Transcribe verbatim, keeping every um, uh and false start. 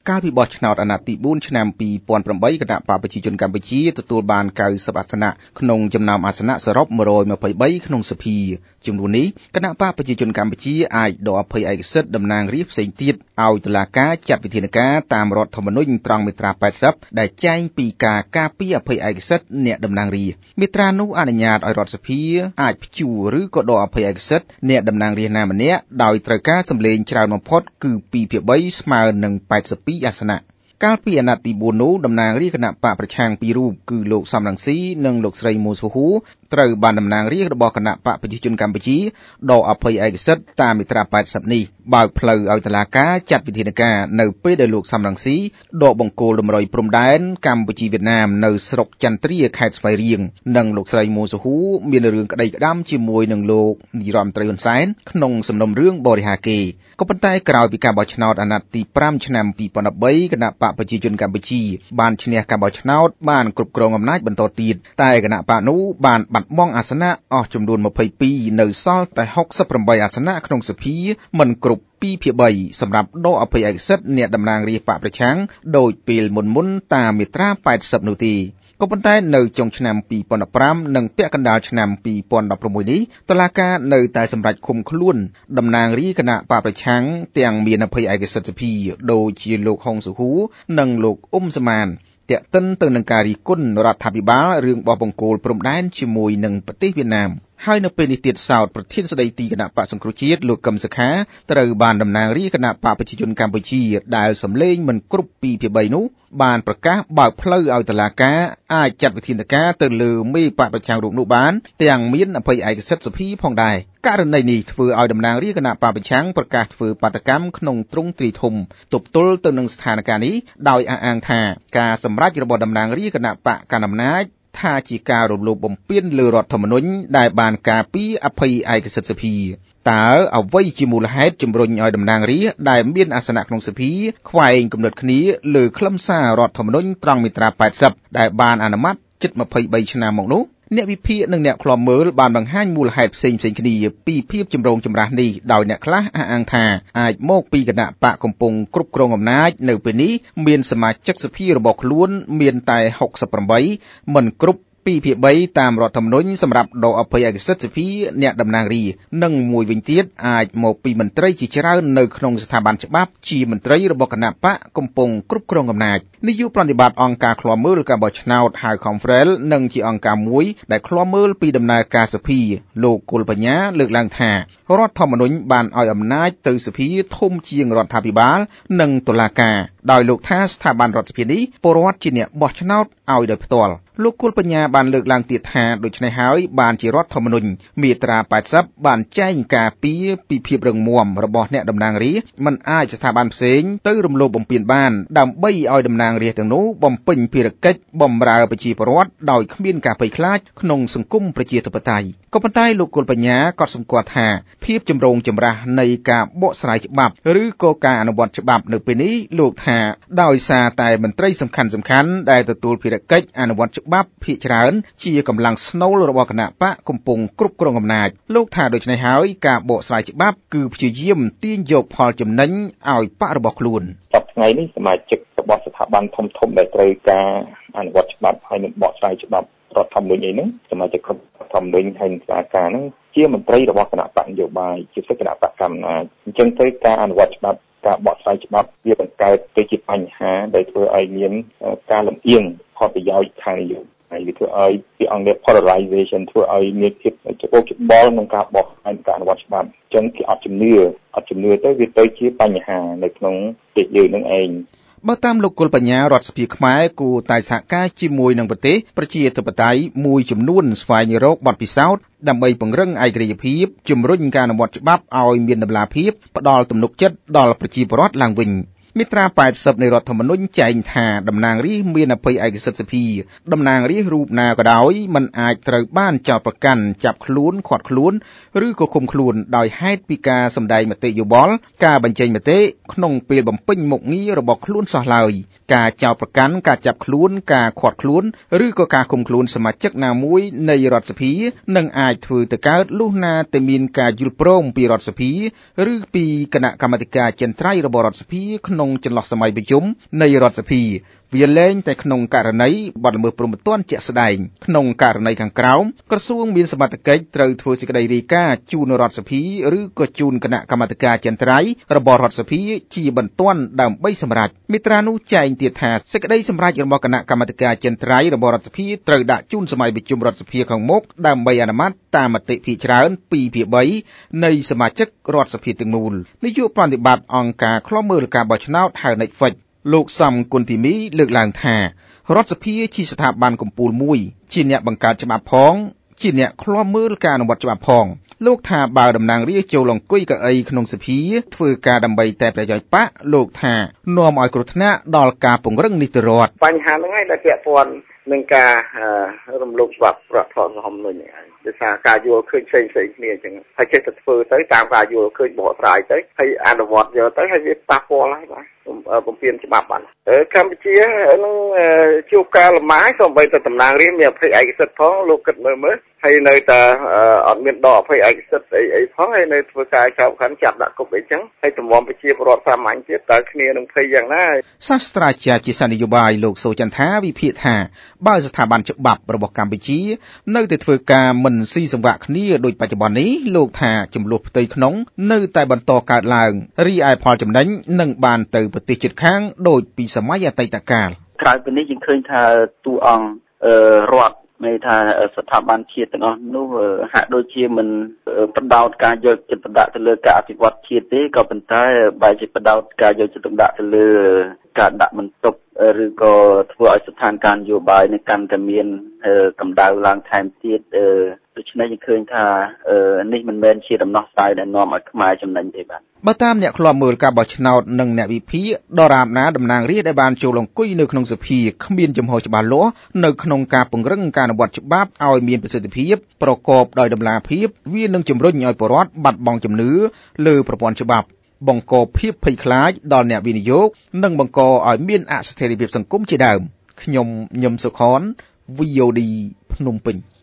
កាលពីបោះឆ្នោតអាណត្តិទីបួនឆ្នាំពីរពាន់ប្រាំបីគណៈបកប្រជាជនកម្ពុជាទទួលបានកៅសិបអាសនៈក្នុងចំណោមអាសនៈសរុបមួយរយម្ភៃបីក្នុងសភាចំនួននេះគណៈបកប្រជាជនកម្ពុជាអាចដកអភ័យឯកសិទ្ធិតំណាងរាស្ត្រផ្សេងទៀតឲ្យតុលាការចាត់វិធានការតាមរដ្ឋធម្មនុញ្ញត្រង់មាត្រាแปดสิบដែលចែងពីការការពារអភ័យឯកសិទ្ធិអ្នកតំណាងរាស្ត្រមាត្រានោះអនុញ្ញាតឲ្យរដ្ឋសភាអាចព្យួរឬក៏ដកអភ័យឯកសិទ្ធិអ្នកតំណាងរាស្ត្រណាម្នាក់ដោយត្រូវការសម្លេងច្រើនបំផុតគឺពីរភាគបីស្មើនឹងแปดสิบពីរអាសនៈកាលពីអាណត្តិទីបួននោះតំណាងរាស្ត្រគណៈបកប្រឆាំងពីររូបគឺលោកសំរងស៊ីនិងលោកស្រីមូសូហ៊ូត្រូវបានតំណាងរាស្ត្ររបស់គណៈបកប្រជាជនកម្ពុជាដកអភ័យឯកសិទ្ធិតាមមាត្រាแปดสิบនេះបើកផ្លូវឲ្យតុលាការចាត់វិធានការនៅពេលដែលលោកសំរងស៊ីដកបង្គោលតម្រុយព្រំដែនកម្ពុជាវៀតណាមនៅស្រុកចន្ទ្រាខេត្តស្វាយរៀងនិងលោកស្រីមូសូហ៊ូមានរឿងក្តីក្តាំជាមួយនឹងលោកនាយរដ្ឋមន្ត្រីហ៊ុនសែនក្នុងសំណុំរឿងបរិហាកេរ្តិ៍ក៏ប៉ុន្តែក្រោយពីការបោះឆ្នោតអាណត្តិទីប្រាំឆ្នាំពីរពាន់ដប់បីគណៈបកប្រជាជនកម្ពុជាបានឈ្នះការបោះឆ្នោតបានគ្រប់គ្រងអំណាចបន្តទៀតតែគណៈបកនោះបានបាត់បង់អាសនៈអស់ចំនួនម្ភៃពីរនៅសល់តែหกสิบแปดអាសនៈក្នុងសភាមិនគ្រប់ពីរភាគបីសម្រាប់ដកអភ័យឯកសិទ្ធិអ្នកតំណាងរាស្ត្របកប្រឆាំងដោយពេលមុនមុនតាមមាត្រាแปดสิบនោះទេក៏ប៉ុន្តែនៅចុងឆ្នាំពីរពាន់ដប់ប្រាំនិងពាក់កណ្ដាលឆ្នាំពីរពាន់ដប់ប្រាំមួយនេះតុលាការនៅតែសម្រេចឃុំខ្លួនតំណាងរាស្ត្រគណៈបកប្រឆាំងទាំងមានអភ័យឯកសិទ្ធិសភាដូចជាលោកហុងស៊ូហ៊ូនិងលោកអ៊ុំសមានតាក់ទិនទៅនឹងការរិះគន់រដ្ឋាភិបាលរឿងបោះបង្គោលព្រំដែនជាមួយនឹងប្រទេសវៀតណាមហើយនៅពេលនេះទៀតសោតប្រធានស្ដីទីគណៈបកសង្គ្រោះជាតិលោកកឹមសុខាត្រូវបានតំណាងរាស្ត្រគណៈបកប្រជាជនកម្ពុជាដែលសម្លេងមិនគ្រប់ពីរភាគបីនោះបានប្រកាសបើកផ្លូវឲ្យតុលាការអាចចាត់វិធានការទៅលើមេបកប្រឆាំងរូបនោះបានទាំងមានអភ័យឯកសិទ្ធិសភាផងដែរករណីនេះធ្វើឲ្យតំណាងរាស្ត្រគណៈបកប្រឆាំងប្រកាសធ្វើបាតកម្មក្នុងទ្រង់ទ្រាយធំទប់ទល់ទៅនឹងស្ថានភាពនេះដោយអះអាងថាការសម្រេចរបស់តំណាងរាស្ត្រគណៈបកកណ្ដាលអំណាចថាជាការរំលោភបំពានលើរដ្ឋធម្មនុញ្ញដែលបានការពារអភ័យឯកសិទ្ធិសភាតើអ្វីជាមូលហេតុជំរុញឲ្យតំណាងរាស្ត្រដែលមានអាសនៈក្នុងសភាខ្វែងគំនិតគ្នាលើខ្លឹមសាររដ្ឋធម្មនុញ្ញត្រង់មាត្រាแปดสิบដែលបានអនុម័តជិតម្ភៃបីឆ្នាំមកនោះអ្នកវិភាគនិងអ្នកឃ្លាំមើលបានបង្ហាញមូលហេតុផ្សេងៗគ្នាពីភាពចម្រូងចម្រាសនេះដោយអ្នកខ្លះអះអាងថាអាចមកពីគណៈបកកំពុងគ្រប់គ្រងអំណាចនៅពេលនេះមានសមាជិកសភារបស់ខ្លួនមានតែหกสิบแปดមិនគ្រប់ពីរភាគបីតាមរដ្ឋធម្មនុញ្ញសម្រាប់ដកអភ័យឯកសិទ្ធិសភាអ្នកតំណាងរាស្ត្រនិងមួយវិញទៀតអាចមកពីមន្ត្រីជាច្រើននៅក្នុងស្ថាប័នច្បាប់ជាមន្ត្រីរបស់គណៈបកកំពុងគ្រប់គ្រងអំណាចនាយកប្រតិបត្តិអង្គការឃ្លាំមើលការបោះឆ្នោតហៅ Conference និងជាអង្គការមួយដែលឃ្លាំមើលពីដំណើរការសភាលោកគុលបញ្ញាលើកឡើងថារដ្ឋធម្មនុញ្ញបានឲ្យអំណាចទៅសភាធំជាងរដ្ឋាភិបាលនិងតុលាការដោយលោកថាស្ថាប័នរដ្ឋសភានេះពលរដ្ឋជាអ្នកបោះឆ្នោតឲ្យដោយផ្ទាល់លោកគុលបញ្ញាបានលើកឡើងទៀតថាដូច្នេះហើយបានជារដ្ឋធម្មនុញ្ញមាត្រាแปดสิบបានចែងការពារពីភាពរឹងមាំរបស់អ្នកតំណាងរាស្ត្រមិនអាចស្ថាប័នផ្សេងទៅរំលោភបំពានបានដើម្បីឲ្យតំណាងរាស្ត្រទាំងនោះបំពេញភារកិច្ចបម្រើប្រជាពលរដ្ឋដោយគ្មានការភ័យខ្លាចក្នុងសង្គមប្រជាធិបតេយ្យក៏ប៉ុន្តែលោកគុលបញ្ញាក៏សម្គាល់ថាភាពចម្រូងចម្រាសនៃការបកស្រាយច្បាប់ឬក៏ការអនុវត្តច្បាប់នៅពេលនេះលោកថាដោយសារតែមន្ត្រីសំខាន់សំខាន់ដែលទទួលភារកិច្ចអនុវត្តច្បាប់ភាគច្រើនជាកម្លាំងស្នូលរបស់គណៈបកកំពុងគ្រប់គ្រងអំណាចលោកថាដូច្នេះហើយការបកស្រាយច្បាប់គឺព្យាយាមទាញយកផលចំណេញឲ្យបករបស់ខ្លួនសប្តាហ៍ថ្ងៃនេះសមាជិករបស់ស្ថាប័នធំធំដែលត្រូវការអនុវត្តច្បាប់ហើយនឹងបកស្រាយច្បាប់រដ្ឋធម្មនុញ្ញអីហ្នឹងសមាជិករដ្ឋធម្មនុញ្ញហើយនឹងសាខាហ្នឹងជាមន្ត្រីរបស់គណៈបកនយោបាយជាពិសេសគណៈបកកម្មាធិការអញ្ចឹងទៅការអនុវត្តច្បាប់ការបកស្រាយច្បាប់វាបង្កើតទៅជាបញ្ហាដែលធ្វើឲ្យមានការលំអៀងផលប្រយោជន៍ខាងនយោបាយហើយវាធ្វើឲ្យពីអង្គការ polarization ធ្វើឲ្យមានភាពច្បូកច្បល់ក្នុងការបោះហើយការអនុវត្តច្បាប់អញ្ចឹងគេអត់ជំនឿអត់ជំនឿទៅវាទៅជាបញ្ហានៅក្នុងប្រទេសយើងនឹងឯងបើតាមលោកគុលបញ្ញារដ្ឋសភាខ្មែរគួរតែសហការជាមួយនឹងប្រទេសប្រជាធិបតេយ្យមួយចំនួនស្វែងរកបទពិសោធន៍ដើម្បីពង្រឹងឯករាជ្យភាពជំរុញការអនុវត្តច្បាប់ឲ្យមានតម្លាភាពផ្ដល់ទំនុកចិត្តដល់ប្រជាពលរដ្ឋឡើងវិញមាត្រាแปดสิบនៃរដ្ឋធម្មនុញ្ញចែងថាតំណាងរាស្ត្រមានអភ័យឯកសិទ្ធិសភាតំណាងរាស្ត្ររូបណាក៏ដោយមិនអាចត្រូវបានចោទប្រកាន់ចាប់ខ្លួនឃាត់ខ្លួនឬក៏ឃុំខ្លួនដោយហេតុពីការសម្ដែងមតិយោបល់ការបញ្ចេញមតិក្នុងពេលបំពេញមុខងាររបស់ខ្លួនសោះឡើយការចោទប្រកាន់ការចាប់ខ្លួនការឃាត់ខ្លួនឬក៏ការឃុំខ្លួនសមាជិកណាមួយនៃរដ្ឋសភានឹងអាចធ្វើទៅកើតលុះណាតែមានការយល់ព្រមពីរដ្ឋសភាឬពីគណៈកម្មាធិការចិនត្រៃរបស់រដ្ឋសភាក្នុងក្នុងចន្លោះសម័យប្រជុំនៃរដ្ឋសភាវាលែងតែក្នុងករណីបទល្មើសព្រហ្មទណ្ឌជាក់ស្ដែងក្នុងករណីខាងក្រោមក្រសួងមានសមត្ថកិច្ចត្រូវធ្វើសេចក្តីរាយការណ៍ជូនរដ្ឋសភាឬក៏ជូនគណៈកម្មាធិការចិនត្រៃរបស់រដ្ឋសភាជាបន្ទាន់ដើម្បីសម្រេចមាត្រានោះចែងទៀតថាសេចក្តីសម្រេចរបស់គណៈកម្មាធិការចិនត្រៃរបស់រដ្ឋសភាត្រូវដាក់ជូនសម័យប្រជុំរដ្ឋសភាខាងមុខដើម្បីអនុម័តតាមមតិភាគច្រើនពីរភាគបីនៃសមាជិករដ្ឋសភាទាំងមូលនាយកប្រតិបត្តិអង្គការឃ្លាំមើលការបោះឆ្នោតហៅ Netflix លោកសំគុណធីមីលើកឡើងថារដ្ឋសភាជាស្ថាប័នកំពូលមួយជាអ្នកបង្កើតច្បាប់ផងជាអ្នកឃ្លាំមើលការអនុវត្តច្បាប់ផងលោកថាបើតំណាងរាស្ត្រចូលអង្គុយកៅអីក្នុងសភាធ្វើការដើម្បីតែប្រយោជន៍បកលោកថានាំឲ្យគ្រោះថ្នាក់ដល់ការពង្រឹងនីតិរដ្ឋបញ្ហាហ្នឹងឯងដែលពាក់ព័ន្ធនឹងការរំលោភច្បាប់រដ្ឋធម្មនុញ្ញហ្នឹងដោយសារការយល់ឃើញផ្សេងផ្សេងគ្នាអញ្ចឹងហើយចេះតែធ្វើទៅតាមការយល់ឃើញបកស្រាយទៅហើយអនុវត្តយកទៅហើយវាប៉ះពាល់ហើយបាទបំពេញច្បាប់បានកម្ពុជានឹងជួបការលំបាកសូម្បីតែតំណាងរាស្ត្រមានអភ័យឯកសិទ្ធិផងលោកគិតមើលមើលហើយនៅតែអត់មានដកអភ័យឯកសិទ្ធិអីអីផងហើយនៅធ្វើការចោទខាន់ចាប់ដាក់គុកអីចឹងហើយតម្រាំប្រជាពលរដ្ឋសាមញ្ញទៀតតើគ្នានឹងភ័យយ៉ាងណាសាស្ត្រាចារ្យជាសានយោបាយលោកសូចន្ទថាវិភាគថាបើស្ថាប័នច្បាប់របស់កម្ពុជានៅតែធ្វើការមិនស៊ីសង្វាក់គ្នាដូចបច្ចុប្បន្ននេះលោកថាចំនួនផ្ទៃក្នុងនៅតែបន្តកើតឡើងរីឯផលចំណេញនឹងបានទៅប្រទេសជិតខាងដូចពីសម័យអតីតកាលក្រៅពីនេះយើងឃើញថាតួអង្គរដ្ឋមានថាស្ថាប័នជាតិទាំងអស់នោះហាក់ដូចជាមិនបដោតការយកចិត្តទុកដាក់ទៅលើការអភិវឌ្ឍជាតិទេក៏ប៉ុន្តែបែរជាបដោតការយកចិត្តទុកដាក់ទៅលើការដាក់បន្ទុកឬក៏ធ្វើឲ្យស្ថានភាពនយោបាយនេះកាន់តែមានកម្ដៅឡើងថែមទៀតដូច្នេះយើងឃើញថានេះមិនមែនជាដំណោះស្រាយដែលនាំឲ្យខ្មែរចំណេញទេបាទបើតាមអ្នកឃ្លាំមើលការបោះឆ្នោតនិងអ្នកវិភាគដរាបណាតំណាងរាស្ត្រដែលបានចូលអង្គុយនៅក្នុងសភាគ្មានចំហច្បាស់លាស់នៅក្នុងការពង្រឹងការអនុវត្តច្បាប់ឲ្យមានប្រសិទ្ធភាពប្រកបដោយតម្លាភាពវានឹងជំរុញឲ្យប្រជាពលរដ្ឋបាត់បង់ជំនឿលើប្រព័ន្ធច្បាប់បង្កភាពភ័យខ្លាចដល់អ្នកវិនិយោគនិងបង្កឲ្យមានអស្ថិរភាពសង្គមជាដើមខ្ញុំញឹមសុខន វី អូ ឌី ភ្នំពេញ